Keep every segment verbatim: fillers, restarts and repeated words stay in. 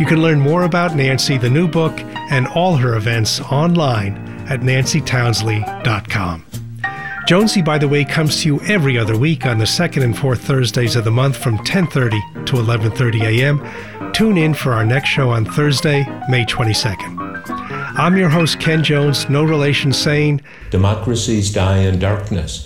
You can learn more about Nancy, the new book, and all her events online at nancy townsley dot com. Jonesy, by the way, comes to you every other week on the second and fourth Thursdays of the month from ten thirty to eleven thirty a.m. Tune in for our next show on Thursday, May twenty-second. I'm your host, Ken Jones, no relation, saying, democracies die in darkness.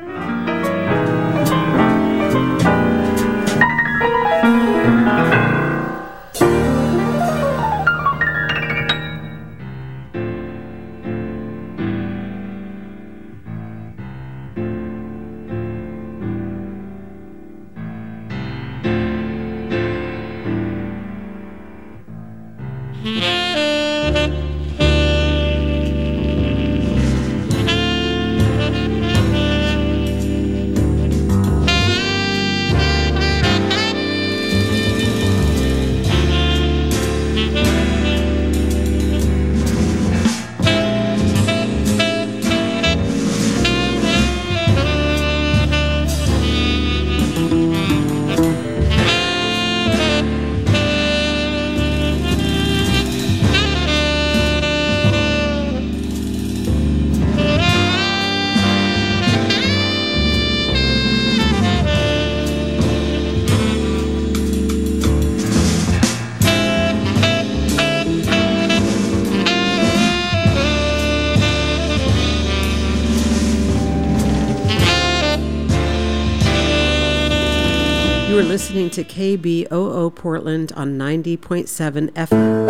Listening to K B O O Portland on ninety point seven F M.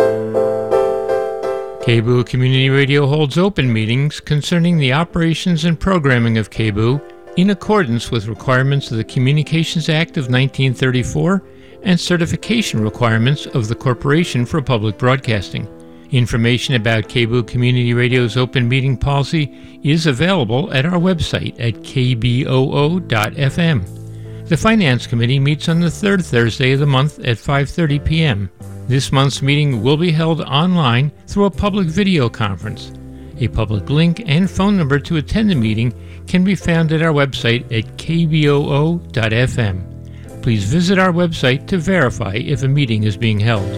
K B O O Community Radio holds open meetings concerning the operations and programming of K B O O in accordance with requirements of the Communications Act of nineteen thirty-four and certification requirements of the Corporation for Public Broadcasting. Information about K B O O Community Radio's open meeting policy is available at our website at k b o o dot f m. The Finance Committee meets on the third Thursday of the month at five thirty p.m. This month's meeting will be held online through a public video conference. A public link and phone number to attend the meeting can be found at our website at k b o o dot f m. Please visit our website to verify if a meeting is being held.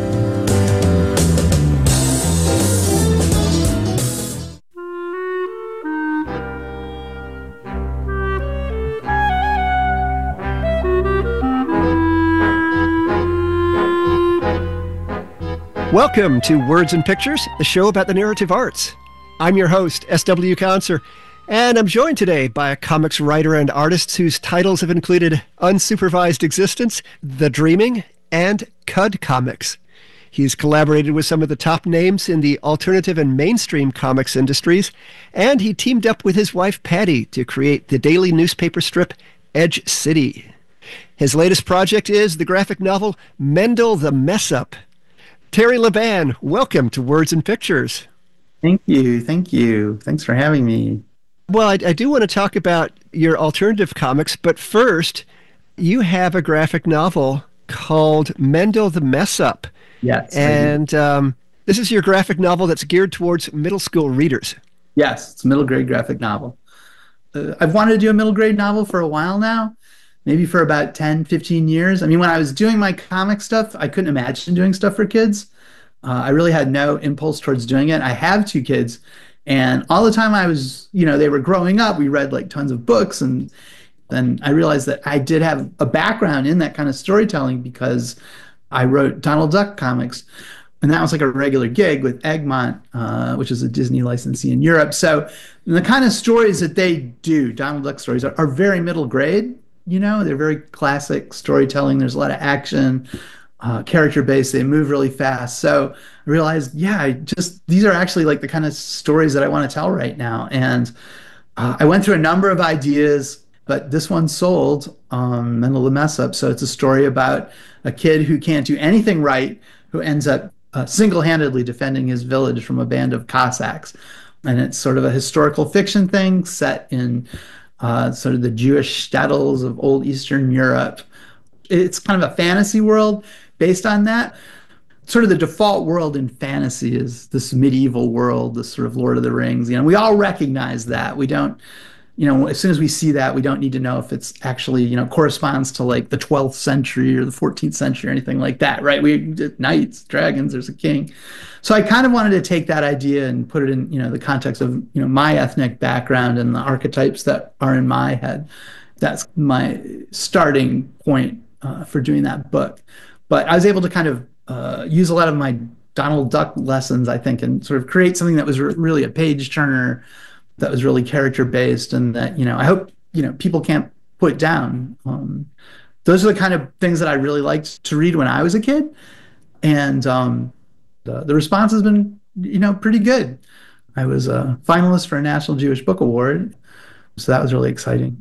Welcome to Words and Pictures, the show about the narrative arts. I'm your host, S W Conser, and I'm joined today by a comics writer and artist whose titles have included Unsupervised Existence, The Dreaming, and C U D Comics. He's collaborated with some of the top names in the alternative and mainstream comics industries, and he teamed up with his wife, Patty, to create the daily newspaper strip, Edge City. His latest project is the graphic novel, Mendel the Mess-Up. Terry Laban, welcome to Words and Pictures. Thank you. Thank you. Thanks for having me. Well, I, I do want to talk about your alternative comics, but first, you have a graphic novel called Mendel the Mess-Up. Yes. And um, this is your graphic novel that's geared towards middle school readers. Yes, it's a middle grade graphic novel. Uh, I've wanted to do a middle grade novel for a while now. Maybe for about ten, fifteen years. I mean, when I was doing my comic stuff, I couldn't imagine doing stuff for kids. Uh, I really had no impulse towards doing it. I have two kids, and all the time I was, you know, they were growing up, we read like tons of books, and then I realized that I did have a background in that kind of storytelling because I wrote Donald Duck comics, and that was like a regular gig with Egmont, uh, which is a Disney licensee in Europe. So the kind of stories that they do, Donald Duck stories, are, are very middle grade. You know, they're very classic storytelling. There's a lot of action, uh, character-based. They move really fast. So I realized, yeah, I just these are actually like the kind of stories that I want to tell right now. And uh, I went through a number of ideas, but this one sold, um, Mendel the Mess-Up. So it's a story about a kid who can't do anything right, who ends up uh, single-handedly defending his village from a band of Cossacks. And it's sort of a historical fiction thing set in Uh, sort of the Jewish shtetls of old Eastern Europe. It's kind of a fantasy world based on that. Sort of the default world in fantasy is this medieval world, this sort of Lord of the Rings. You know, we all recognize that. We don't you know, as soon as we see that, we don't need to know if it's actually, you know, corresponds to like the twelfth century or the fourteenth century or anything like that, right? We knights, dragons, there's a king. So I kind of wanted to take that idea and put it in, you know, the context of, you know, my ethnic background and the archetypes that are in my head. That's my starting point uh, for doing that book. But I was able to kind of uh, use a lot of my Donald Duck lessons, I think, and sort of create something that was re- really a page turner, that was really character based, and that, you know, I hope, you know, people can't put down. Um, those are the kind of things that I really liked to read when I was a kid, and um, the the response has been, you know, pretty good. I was a finalist for a National Jewish Book Award, so that was really exciting.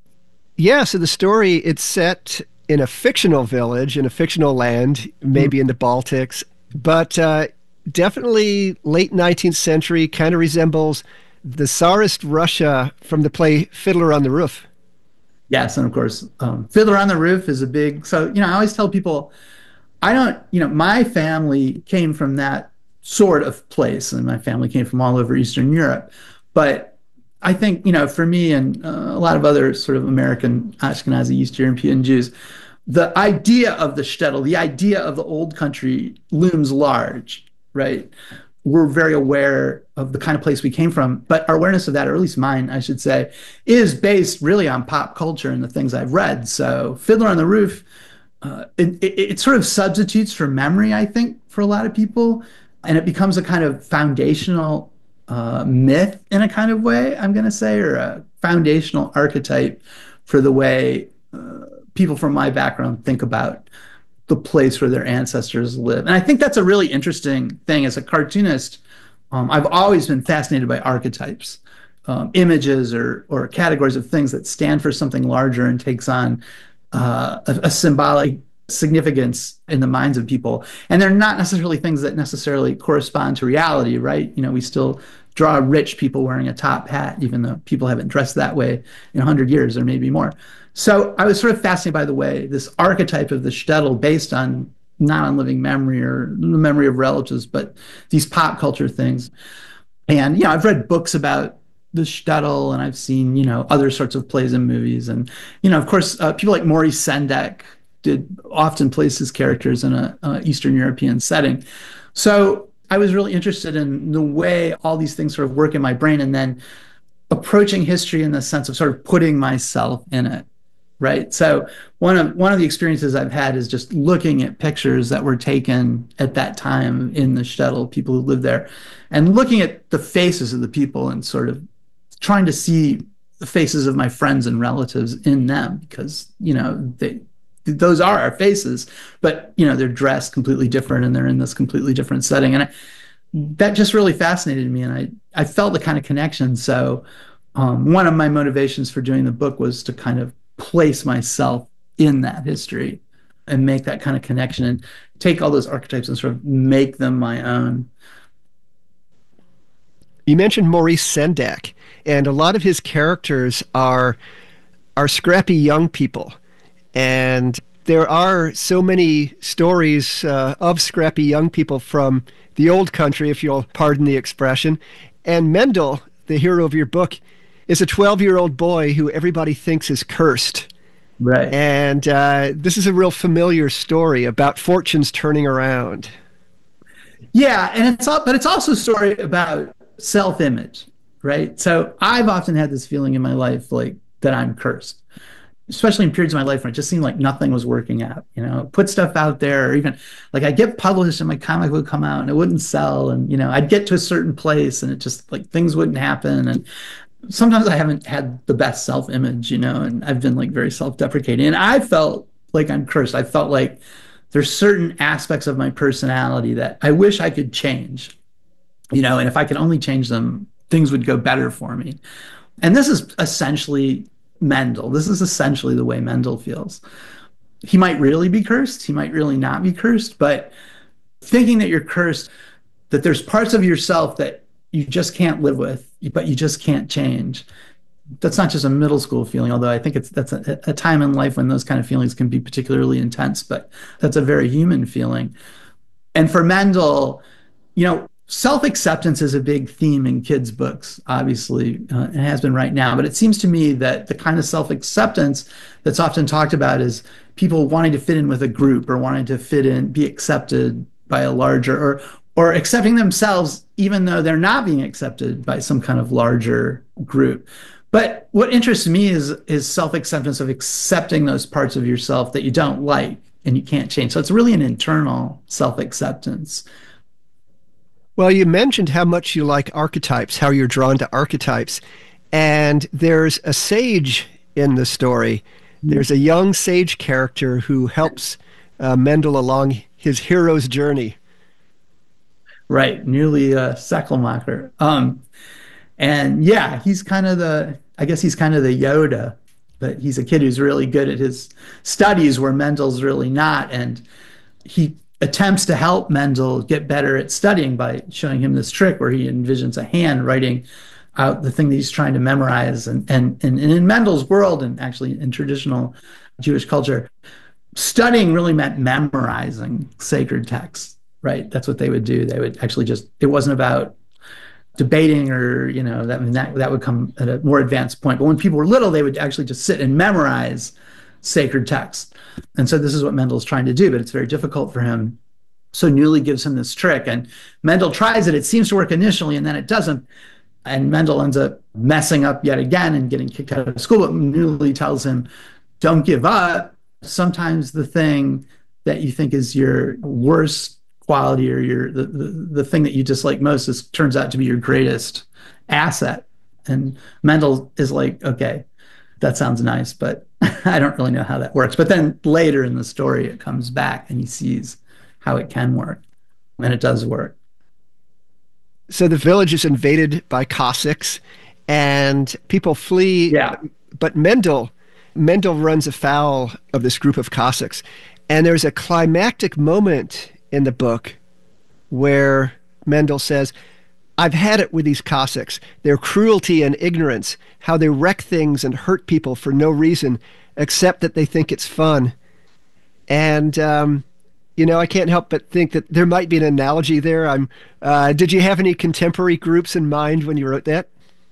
Yeah, so the story, it's set in a fictional village, in a fictional land, maybe mm-hmm. in the Baltics, but uh, definitely late nineteenth century, kind of resembles the Tsarist Russia from the play Fiddler on the Roof. Yes, and of course, um, Fiddler on the Roof is a big, so, you know, I always tell people, I don't, you know, my family came from that sort of place, and my family came from all over Eastern Europe, but I think, you know, for me and uh, a lot of other sort of American Ashkenazi East European Jews, the idea of the shtetl, the idea of the old country looms large, right? We're very aware of the kind of place we came from, but our awareness of that, or at least mine, I should say, is based really on pop culture and the things I've read. So Fiddler on the Roof, uh, it, it, it sort of substitutes for memory, I think, for a lot of people, and it becomes a kind of foundational uh, myth in a kind of way, I'm going to say, or a foundational archetype for the way uh, people from my background think about the place where their ancestors live. And I think that's a really interesting thing. As a cartoonist, um, I've always been fascinated by archetypes, um, images or or categories of things that stand for something larger and takes on uh, a, a symbolic significance in the minds of people. And they're not necessarily things that necessarily correspond to reality, right? You know, we still draw rich people wearing a top hat, even though people haven't dressed that way in a hundred years or maybe more. So I was sort of fascinated by the way this archetype of the shtetl, based on not on living memory or the memory of relatives, but these pop culture things. And, you know, I've read books about the shtetl, and I've seen, you know, other sorts of plays and movies. And, you know, of course, uh, people like Maurice Sendak did often place his characters in a uh, Eastern European setting. So I was really interested in the way all these things sort of work in my brain, and then approaching history in the sense of sort of putting myself in it. Right. So one of one of the experiences I've had is just looking at pictures that were taken at that time in the shtetl, people who lived there, and looking at the faces of the people and sort of trying to see the faces of my friends and relatives in them, because, you know, they those are our faces, but, you know, they're dressed completely different and they're in this completely different setting. And I, that just really fascinated me. And I, I felt the kind of connection. So um, one of my motivations for doing the book was to kind of place myself in that history and make that kind of connection and take all those archetypes and sort of make them my own. You mentioned Maurice Sendak, and a lot of his characters are are scrappy young people. And there are so many stories uh, of scrappy young people from the old country, if you'll pardon the expression. And Mendel, the hero of your book, is a twelve-year-old boy who everybody thinks is cursed. Right. And uh, this is a real familiar story about fortunes turning around. Yeah, and it's all, but it's also a story about self-image, right? So I've often had this feeling in my life, like, that I'm cursed, especially in periods of my life when it just seemed like nothing was working out. You know, put stuff out there, or even like I'd get published and my comic would come out and it wouldn't sell, and, you know, I'd get to a certain place and it just, like, things wouldn't happen. And sometimes I haven't had the best self-image, you know, and I've been, like, very self-deprecating. And I felt like I'm cursed. I felt like there's certain aspects of my personality that I wish I could change, you know, and if I could only change them, things would go better for me. And this is essentially Mendel. This is essentially the way Mendel feels. He might really be cursed. He might really not be cursed. But thinking that you're cursed, that there's parts of yourself that you just can't live with, but you just can't change. That's not just a middle school feeling, although I think it's that's a, a time in life when those kind of feelings can be particularly intense, but that's a very human feeling. And for Mendel, you know, self-acceptance is a big theme in kids' books, obviously. Uh, it has been right now. But it seems to me that the kind of self-acceptance that's often talked about is people wanting to fit in with a group or wanting to fit in, be accepted by a larger, or or accepting themselves even though they're not being accepted by some kind of larger group. But what interests me is is self-acceptance of accepting those parts of yourself that you don't like and you can't change. So it's really an internal self-acceptance. Well, you mentioned how much you like archetypes, how you're drawn to archetypes. And there's a sage in the story. There's a young sage character who helps uh, Mendel along his hero's journey. Right, Newly uh, Seckelmacher. Um, and yeah, he's kind of the, I guess he's kind of the Yoda, but he's a kid who's really good at his studies where Mendel's really not. And he attempts to help Mendel get better at studying by showing him this trick where he envisions a hand writing out the thing that he's trying to memorize. And, and, and, and in Mendel's world, and actually in traditional Jewish culture, studying really meant memorizing sacred texts, right? That's what they would do. They would actually just, it wasn't about debating or, you know, that, I mean, that, that would come at a more advanced point. But when people were little, they would actually just sit and memorize sacred texts. And so this is what Mendel's trying to do, but it's very difficult for him. So Newly gives him this trick, and Mendel tries it. It seems to work initially, and then it doesn't. And Mendel ends up messing up yet again and getting kicked out of school. But Newly tells him, don't give up. Sometimes the thing that you think is your worst quality or your the, the, the thing that you dislike most is turns out to be your greatest asset. And Mendel is like, okay, that sounds nice, but I don't really know how that works. But then later in the story, it comes back and he sees how it can work. And it does work. So the village is invaded by Cossacks and people flee. Yeah. But Mendel, Mendel runs afoul of this group of Cossacks. And there's a climactic moment in the book where Mendel says, I've had it with these Cossacks, their cruelty and ignorance, how they wreck things and hurt people for no reason, except that they think it's fun. And, um, you know, I can't help but think that there might be an analogy there. I'm, uh, did you have any contemporary groups in mind when you wrote that?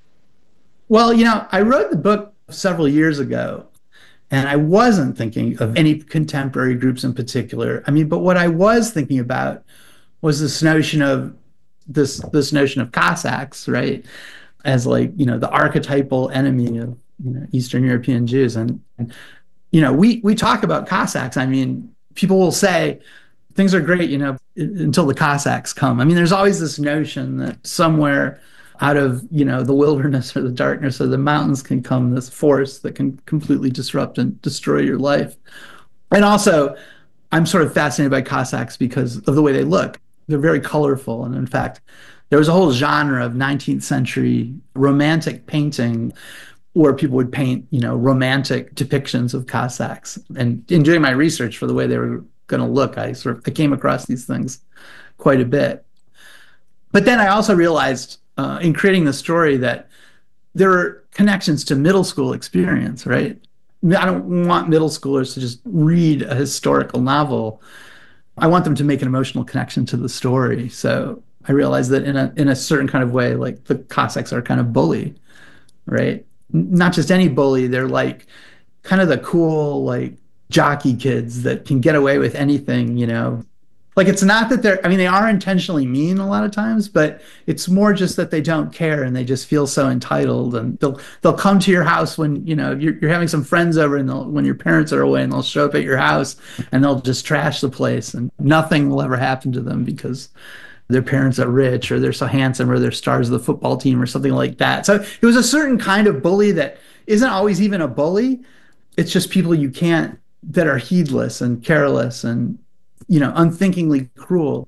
Well, you know, I wrote the book several years ago, and I wasn't thinking of any contemporary groups in particular. I mean, but what I was thinking about was this notion of this this notion of Cossacks, right, as like, you know, the archetypal enemy of, you know, Eastern European Jews. And, and you know, we we talk about Cossacks. I mean, people will say things are great, you know, until the Cossacks come. I mean, there's always this notion that somewhere out of, you know, the wilderness or the darkness or the mountains can come this force that can completely disrupt and destroy your life. And also, I'm sort of fascinated by Cossacks because of the way they look. They're very colorful. And in fact, there was a whole genre of nineteenth century romantic painting where people would paint, you know, romantic depictions of Cossacks. And in doing my research for the way they were going to look, I sort of I came across these things quite a bit. But then I also realized uh, in creating the story that there are connections to middle school experience, right? I don't want middle schoolers to just read a historical novel. I want them to make an emotional connection to the story. So I realized that in a in a certain kind of way, like the Cossacks are kind of bully, right? Not just any bully, they're like kind of the cool, like jockey kids that can get away with anything, you know. Like, it's not that they're, I mean, they are intentionally mean a lot of times, but it's more just that they don't care and they just feel so entitled. And they'll they'll come to your house when, you know, you're, you're having some friends over and they'll, when your parents are away, and they'll show up at your house and they'll just trash the place and nothing will ever happen to them because their parents are rich or they're so handsome or they're stars of the football team or something like that. So it was a certain kind of bully that isn't always even a bully. It's just people you can't, that are heedless and careless and, you know, unthinkingly cruel.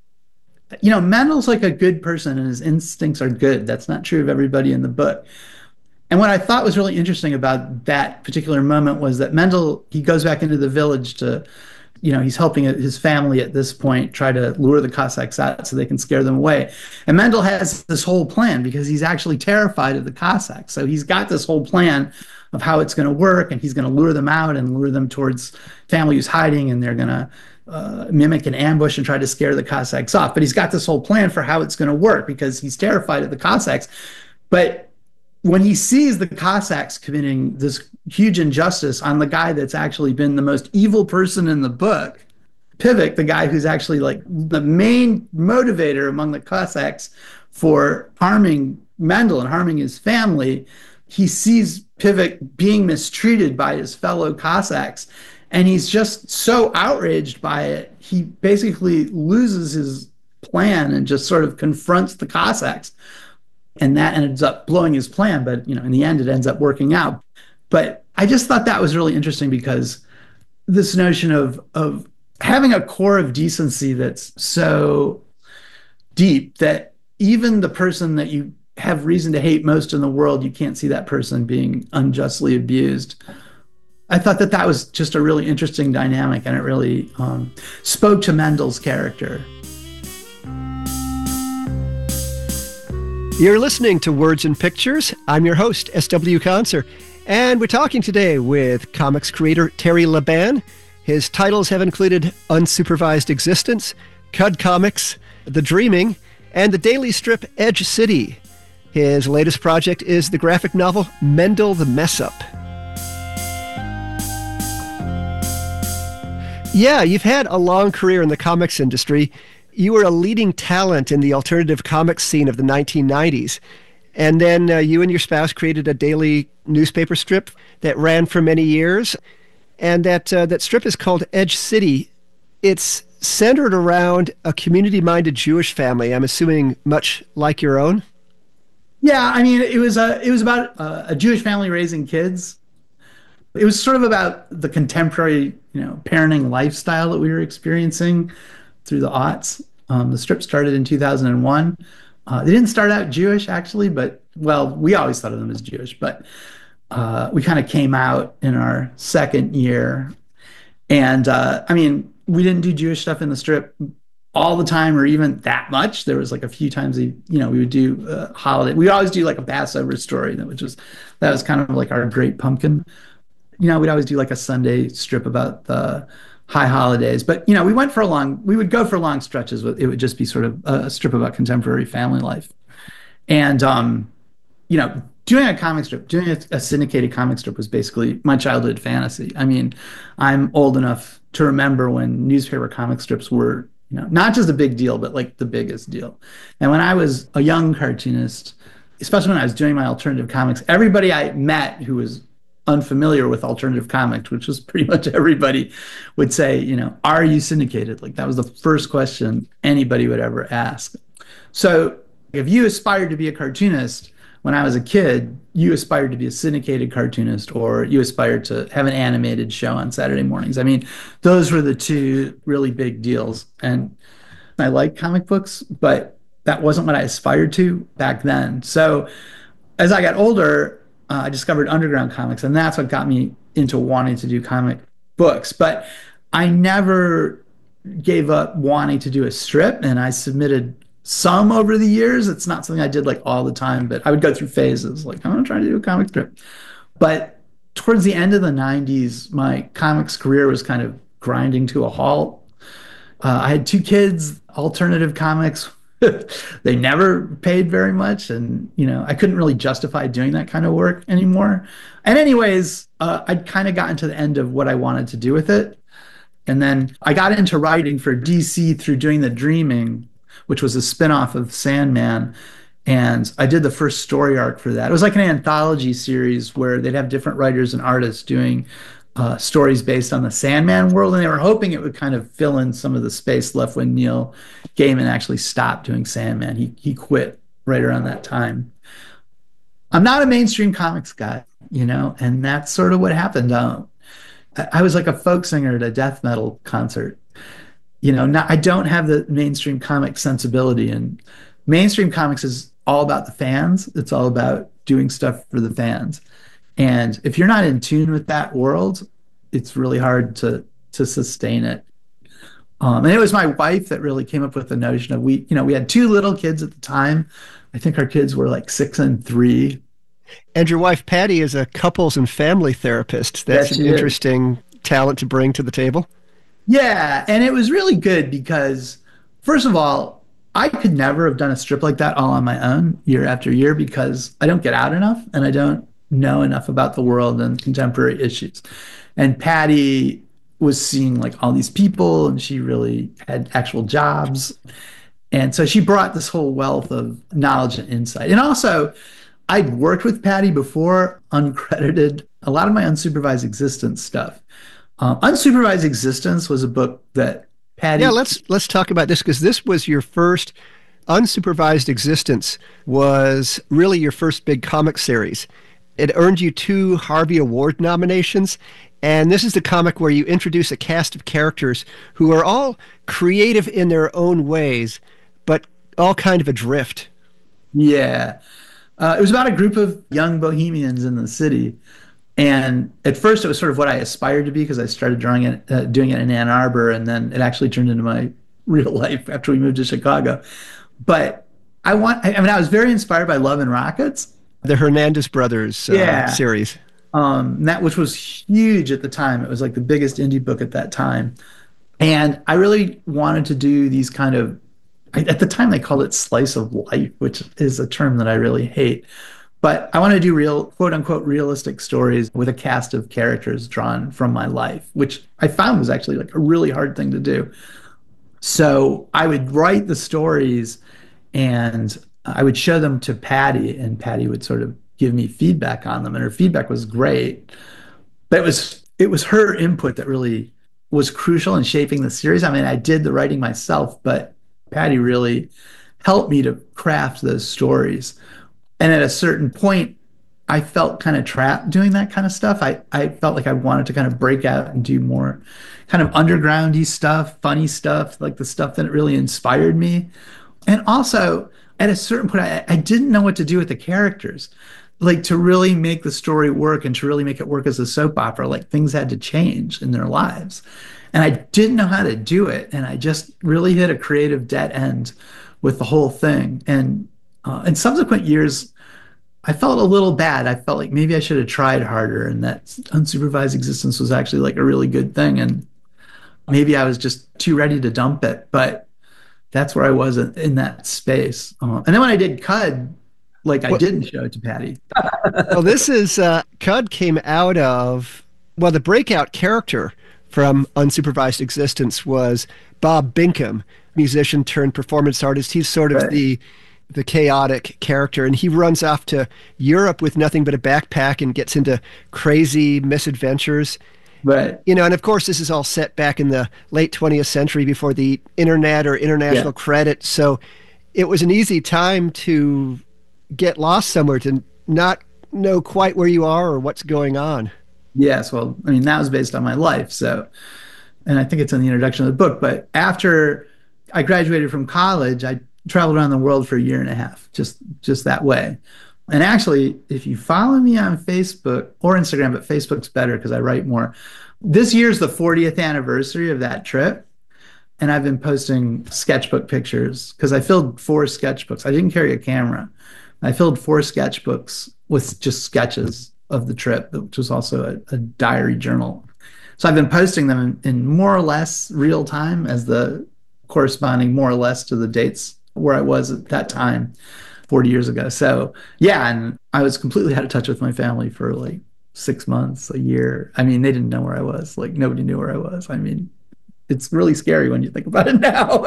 You know, Mendel's like a good person and his instincts are good. That's not true of everybody in the book. And what I thought was really interesting about that particular moment was that Mendel, he goes back into the village to, you know, he's helping his family at this point try to lure the Cossacks out so they can scare them away. And Mendel has this whole plan because he's actually terrified of the Cossacks. So he's got this whole plan of how it's going to work, and he's going to lure them out and lure them towards family who's hiding, and they're going to uh, mimic an ambush and try to scare the Cossacks off. But he's got this whole plan for how it's going to work because he's terrified of the Cossacks. But when he sees the Cossacks committing this huge injustice on the guy that's actually been the most evil person in the book, Piwik, the guy who's actually like the main motivator among the Cossacks for harming Mendel and harming his family, he sees Piwik being mistreated by his fellow Cossacks. And he's just so outraged by it, he basically loses his plan and just sort of confronts the Cossacks. And that ends up blowing his plan. But, you know, in the end, it ends up working out. But I just thought that was really interesting because this notion of of having a core of decency that's so deep that even the person that you have reason to hate most in the world, you can't see that person being unjustly abused. I thought that that was just a really interesting dynamic, and it really um, spoke to Mendel's character. You're listening to Words and Pictures. I'm your host, S W Conser, and we're talking today with comics creator Terry Laban. His titles have included Unsupervised Existence, Cud Comics, The Dreaming, and the daily strip Edge City. His latest project is the graphic novel Mendel the Mess-Up. Yeah, you've had a long career in the comics industry. You were a leading talent in the alternative comics scene of the nineteen nineties. And then uh, you and your spouse created a daily newspaper strip that ran for many years. And that uh, that strip is called Edge City. It's centered around a community-minded Jewish family, I'm assuming much like your own? Yeah, I mean, it was a, it was about a, a Jewish family raising kids. It was sort of about the contemporary, you know, parenting lifestyle that we were experiencing through the aughts. Um, the strip started in two thousand one. Uh, they didn't start out Jewish, actually, but, well, we always thought of them as Jewish, but uh, we kind of came out in our second year. And, uh, I mean, we didn't do Jewish stuff in the strip all the time or even that much. There was like a few times, you know, we would do a holiday. We always do like a Passover story, that which was, that was kind of like our Great Pumpkin. You know, we'd always do like a Sunday strip about the high holidays. But, you know, we went for a long, we would go for long stretches. It would just be sort of a strip about contemporary family life. And, um, you know, doing a comic strip, doing a, a syndicated comic strip was basically my childhood fantasy. I mean, I'm old enough to remember when newspaper comic strips were, you know, not just a big deal, but like the biggest deal. And when I was a young cartoonist, especially when I was doing my alternative comics, everybody I met who was unfamiliar with alternative comics, which was pretty much everybody, would say, you know, are you syndicated? Like that was the first question anybody would ever ask. So if you aspired to be a cartoonist when I was a kid, you aspired to be a syndicated cartoonist, or you aspired to have an animated show on Saturday mornings. I mean, those were the two really big deals. And I like comic books, but that wasn't what I aspired to back then. So as I got older, uh, I discovered underground comics, and that's what got me into wanting to do comic books. But I never gave up wanting to do a strip, and I submitted some over the years. It's not something I did like all the time, but I would go through phases. Like, I'm going to try to do a comic strip. But towards the end of the nineties, my comics career was kind of grinding to a halt. Uh, I had two kids, alternative comics. They never paid very much. And, you know, I couldn't really justify doing that kind of work anymore. And anyways, uh, I'd kind of gotten to the end of what I wanted to do with it. And then I got into writing for D C through doing The Dreaming, which was a spinoff of Sandman. And I did the first story arc for that. It was like an anthology series where they'd have different writers and artists doing uh, stories based on the Sandman world. And they were hoping it would kind of fill in some of the space left when Neil Gaiman actually stopped doing Sandman. He, he quit right around that time. I'm not a mainstream comics guy, you know, and that's sort of what happened. Uh, I, I was like a folk singer at a death metal concert. You know, not, I don't have the mainstream comic sensibility, and mainstream comics is all about the fans. It's all about doing stuff for the fans. And if you're not in tune with that world, it's really hard to to sustain it. Um, and it was my wife that really came up with the notion of, we, you know, we had two little kids at the time. I think our kids were like six and three. And your wife, Patty, is a couples and family therapist. That's Yes, an interesting is. talent to bring to the table. Yeah, and it was really good because, first of all, I could never have done a strip like that all on my own year after year because I don't get out enough and I don't know enough about the world and contemporary issues. And Patty was seeing like all these people and she really had actual jobs. And so she brought this whole wealth of knowledge and insight. And also, I'd worked with Patty before, uncredited, a lot of my unsupervised existence stuff. Um, Unsupervised Existence was a book that Patty... Yeah, let's let's talk about this because this was your first... Unsupervised Existence was really your first big comic series. It earned you two Harvey Award nominations, and this is the comic where you introduce a cast of characters who are all creative in their own ways, but all kind of adrift. Yeah. Uh, it was about a group of young bohemians in the city. And at first, it was sort of what I aspired to be because I started drawing it, uh, doing it in Ann Arbor, and then it actually turned into my real life after we moved to Chicago. But I want, I mean, I was very inspired by Love and Rockets. The Hernandez Brothers uh, yeah. series. Um, that which was huge at the time. It was like the biggest indie book at that time. And I really wanted to do these kind of, at the time they called it slice of life, which is a term that I really hate. But I want to do real, quote unquote, realistic stories with a cast of characters drawn from my life, which I found was actually like a really hard thing to do. So I would write the stories and I would show them to Patty, and Patty would sort of give me feedback on them. And her feedback was great. But it was, it was her input that really was crucial in shaping the series. I mean, I did the writing myself, but Patty really helped me to craft those stories. And at a certain point, I felt kind of trapped doing that kind of stuff. I, I felt like I wanted to kind of break out and do more kind of undergroundy stuff, funny stuff, like the stuff that really inspired me. And also, at a certain point, I, I didn't know what to do with the characters. Like, to really make the story work and to really make it work as a soap opera, like, things had to change in their lives. And I didn't know how to do it. And I just really hit a creative dead end with the whole thing. And uh, in subsequent years, I felt a little bad. I felt like maybe I should have tried harder and that Unsupervised Existence was actually like a really good thing. And maybe I was just too ready to dump it. But that's where I was in that space. Uh, and then when I did C U D, like I well, didn't show it to Patty. Well, this is, uh, C U D came out of, well, the breakout character from Unsupervised Existence was Bob Binkham, musician turned performance artist. He's sort of right. the the chaotic character, and he runs off to Europe with nothing but a backpack and gets into crazy misadventures. Right. You know, and of course, this is all set back in the late twentieth century before the internet or international yeah. credit. So it was an easy time to get lost somewhere, to not know quite where you are or what's going on. Yes. Well, I mean, that was based on my life. So, and I think it's in the introduction of the book. But after I graduated from college, I traveled around the world for a year and a half, just just that way. And actually, if you follow me on Facebook or Instagram, but Facebook's better because I write more. This year's the fortieth anniversary of that trip. And I've been posting sketchbook pictures because I filled four sketchbooks. I didn't carry a camera. I filled four sketchbooks with just sketches of the trip, which was also a, a diary journal. So I've been posting them in, in more or less real time as the corresponding more or less to the dates where I was at that time forty years ago. So yeah, and I was completely out of touch with my family for like six months, a year. I mean, they didn't know where I was. Like, nobody knew where I was. I mean, it's really scary when you think about it now.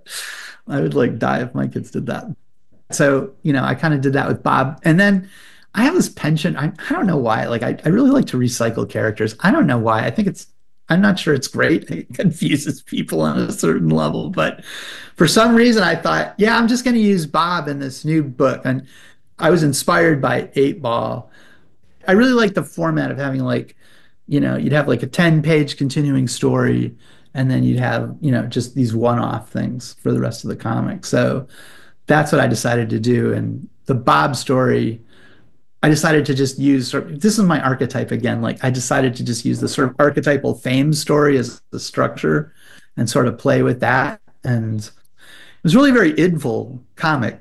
I would like die if my kids did that. So, you know, I kind of did that with Bob. And then I have this penchant. I, I don't know why. Like, I, I really like to recycle characters. I don't know why. I think it's, I'm not sure it's great. It confuses people on a certain level. But for some reason, I thought, yeah, I'm just going to use Bob in this new book. And I was inspired by Eight Ball. I really like the format of having like, you know, you'd have like a ten-page continuing story, and then you'd have, you know, just these one-off things for the rest of the comic. So that's what I decided to do. And the Bob story, I decided to just use, sort of, this is my archetype again, like I decided to just use the sort of archetypal fame story as the structure and sort of play with that. And it was really a very idful comic.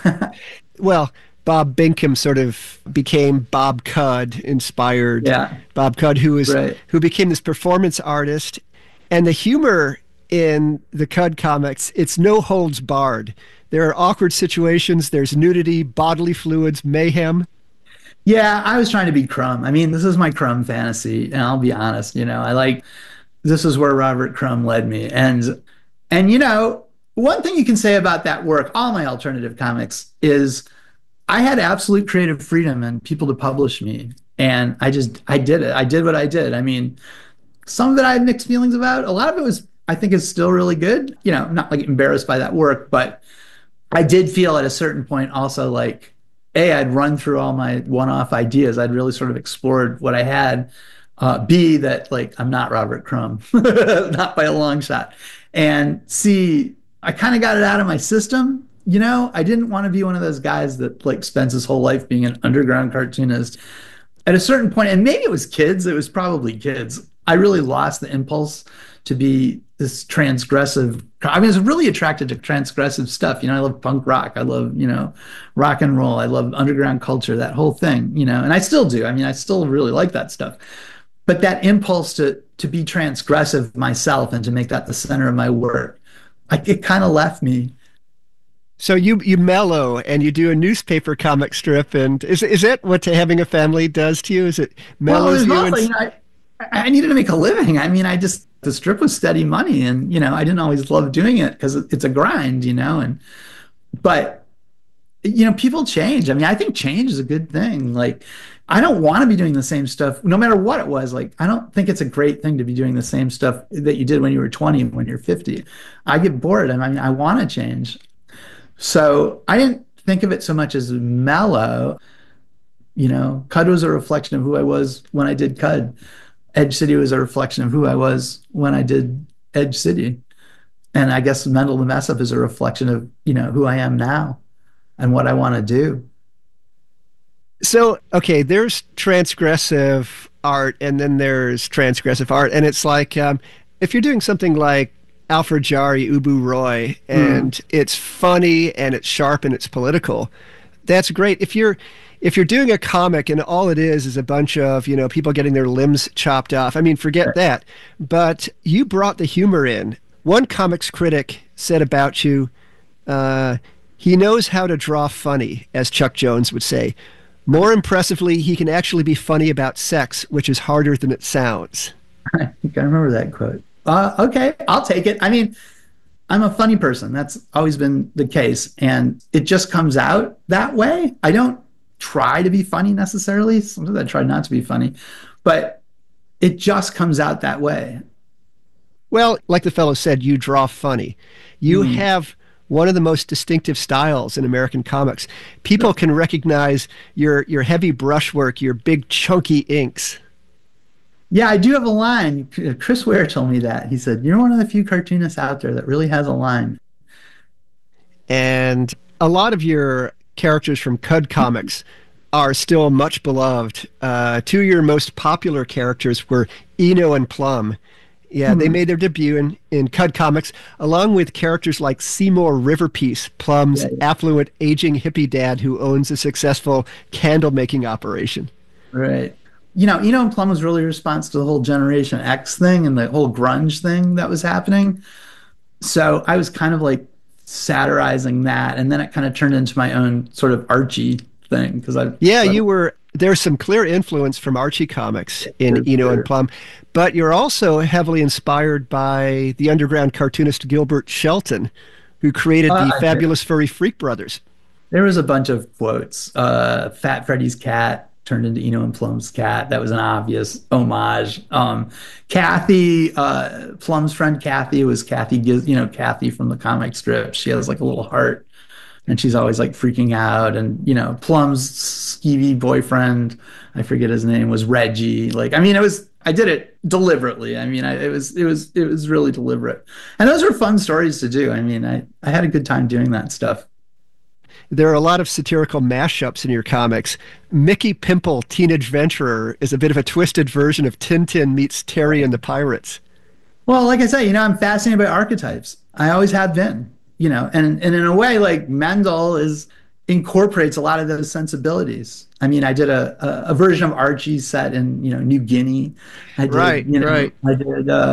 Well, Bob Binkham sort of became Bob Cudd inspired. Yeah. Bob Cudd, who was right. who became this performance artist. And the humor in the Cud comics, it's no holds barred. There are awkward situations, there's nudity, bodily fluids, mayhem. Yeah, I was trying to be Crumb. I mean, this is my Crumb fantasy, and I'll be honest, you know, I like, this is where Robert Crumb led me. And, and you know, one thing you can say about that work, all my alternative comics, is I had absolute creative freedom and people to publish me. And I just, I did it. I did what I did. I mean, some of it I had mixed feelings about. A lot of it was, I think, is still really good. You know, I'm not like embarrassed by that work, but I did feel at a certain point also like, A, I'd run through all my one-off ideas. I'd really sort of explored what I had. Uh, B, that like, I'm not Robert Crumb, not by a long shot. And C, I kind of got it out of my system. You know, I didn't want to be one of those guys that like spends his whole life being an underground cartoonist. At a certain point, and maybe it was kids, it was probably kids, I really lost the impulse to be this transgressive. I mean, I was really attracted to transgressive stuff. You know, I love punk rock. I love, you know, rock and roll. I love underground culture, that whole thing, you know, and I still do. I mean, I still really like that stuff. But that impulse to to be transgressive myself and to make that the center of my work, I, it kind of left me. So you you mellow and you do a newspaper comic strip, and is is that what having a family does to you? Is it mellows well, you? Also, and... you know I, I needed to make a living. I mean, I just, the strip was steady money, and you know, I didn't always love doing it because it's a grind, you know. And but you know, people change. I mean, I think change is a good thing. Like, I don't want to be doing the same stuff, no matter what it was. Like, I don't think it's a great thing to be doing the same stuff that you did when you were twenty, when you're fifty. I get bored. I mean, I want to change. So I didn't think of it so much as mellow. You know, Cud was a reflection of who I was when I did Cud. Edge City was a reflection of who I was when I did Edge City. And I guess Mendel the Mess Up is a reflection of, you know, who I am now and what I want to do. So, okay, there's transgressive art and then there's transgressive art. And it's like, um, if you're doing something like Alfred Jarry, Ubu Roy, and mm. it's funny and it's sharp and it's political, that's great. If you're if you're doing a comic and all it is is a bunch of, you know, people getting their limbs chopped off, I mean, forget right. that. But you brought the humor in. One comics critic said about you, uh, he knows how to draw funny, as Chuck Jones would say. More impressively, he can actually be funny about sex, which is harder than it sounds. I think I remember that quote. Uh, okay, I'll take it. I mean, I'm a funny person. That's always been the case. And it just comes out that way. I don't try to be funny necessarily. Sometimes I try not to be funny. But it just comes out that way. Well, like the fellow said, you draw funny. You mm. have one of the most distinctive styles in American comics. People can recognize your, your heavy brushwork, your big chunky inks. Yeah, I do have a line. Chris Ware told me that. He said, you're one of the few cartoonists out there that really has a line. And a lot of your characters from Cud comics are still much beloved. Uh, two of your most popular characters were Eno and Plum. Yeah, mm-hmm. They made their debut in, in Cud comics, along with characters like Seymour Riverpiece, Plum's yeah, yeah. affluent, aging hippie dad who owns a successful candle-making operation. Right. You know, Eno and Plum was really a response to the whole Generation X thing and the whole grunge thing that was happening. So I was kind of like satirizing that, and then it kind of turned into my own sort of Archie thing. Because I yeah, you were there's some clear influence from Archie comics in sure, Eno sure. and Plum, but you're also heavily inspired by the underground cartoonist Gilbert Shelton, who created uh, the Fabulous Furry Freak Brothers. There was a bunch of quotes. Uh, Fat Freddy's cat turned into Eno and Plum's cat. That was an obvious homage. Um, Kathy, uh, Plum's friend Kathy was Kathy, you know, Kathy from the comic strip. She has like a little heart and she's always like freaking out. And, you know, Plum's skeevy boyfriend, I forget his name, was Reggie. Like, I mean, it was, I did it deliberately. I mean, I, it was, it was, it was really deliberate. And those were fun stories to do. I mean, I, I had a good time doing that stuff. There are a lot of satirical mashups in your comics. Mickey Pimple, Teenage Venturer, is a bit of a twisted version of Tintin meets Terry and the Pirates. Well, like I say, you know, I'm fascinated by archetypes. I always have been, you know, and, and in a way, like Mendel is incorporates a lot of those sensibilities. I mean, I did a, a, a version of Archie set in, you know, New Guinea. I did, right, you know, right. I did, uh,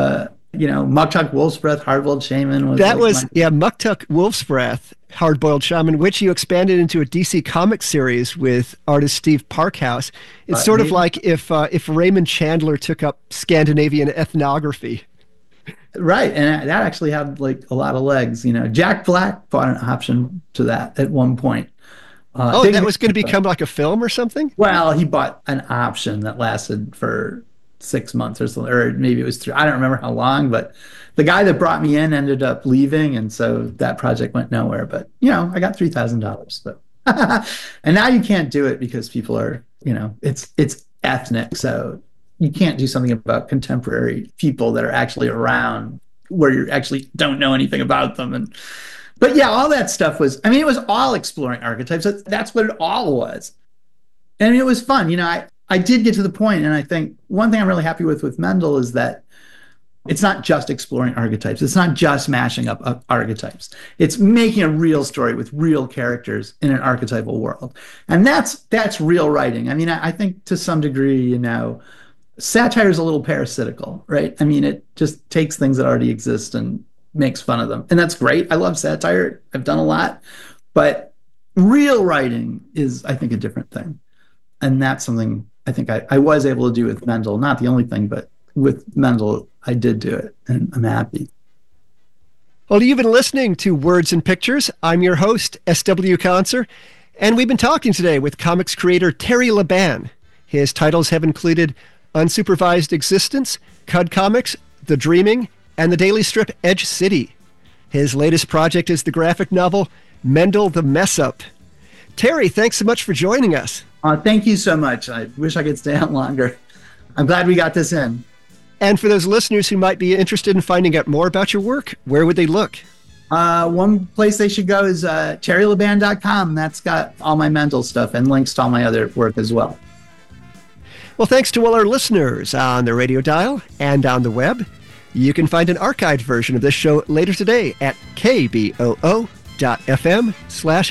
You know, Muktuk Wolf's Breath, Hardboiled Shaman. Was that like was, my... yeah, Muktuk Wolf's Breath, Hardboiled Shaman, which you expanded into a D C Comics series with artist Steve Parkhouse. It's uh, sort maybe. of like if uh, if Raymond Chandler took up Scandinavian ethnography. Right, and that actually had like a lot of legs. You know, Jack Black bought an option to that at one point. Uh, oh, that was going to become like a film or something? Well, he bought an option that lasted for six months or so, or maybe it was three. I don't remember how long, but the guy that brought me in ended up leaving, and so that project went nowhere. But, you know, I got three thousand dollars. So. And now you can't do it because people are, you know, it's it's ethnic, so you can't do something about contemporary people that are actually around where you actually don't know anything about them. And But yeah, all that stuff was, I mean, it was all exploring archetypes. That's what it all was. And it was fun. You know, I, I did get to the point, and I think one thing I'm really happy with with Mendel is that it's not just exploring archetypes. It's not just mashing up uh, archetypes. It's making a real story with real characters in an archetypal world. And that's that's real writing. I mean, I, I think to some degree, you know, satire is a little parasitical, right? I mean, it just takes things that already exist and makes fun of them. And that's great. I love satire. I've done a lot. But real writing is, I think, a different thing. And that's something I think I, I was able to do with Mendel. Not the only thing, but with Mendel, I did do it. And I'm happy. Well, you've been listening to Words and Pictures. I'm your host, S W Conser. And we've been talking today with comics creator Terry Laban. His titles have included Unsupervised Existence, Cud Comics, The Dreaming, and the daily strip Edge City. His latest project is the graphic novel Mendel the Mess Up. Terry, thanks so much for joining us. Uh, thank you so much. I wish I could stay on longer. I'm glad we got this in. And for those listeners who might be interested in finding out more about your work, where would they look? Uh, one place they should go is uh, terry laban dot com. That's got all my Mendel stuff and links to all my other work as well. Well, thanks to all our listeners on the radio dial and on the web. You can find an archived version of this show later today at kboo dot fm slash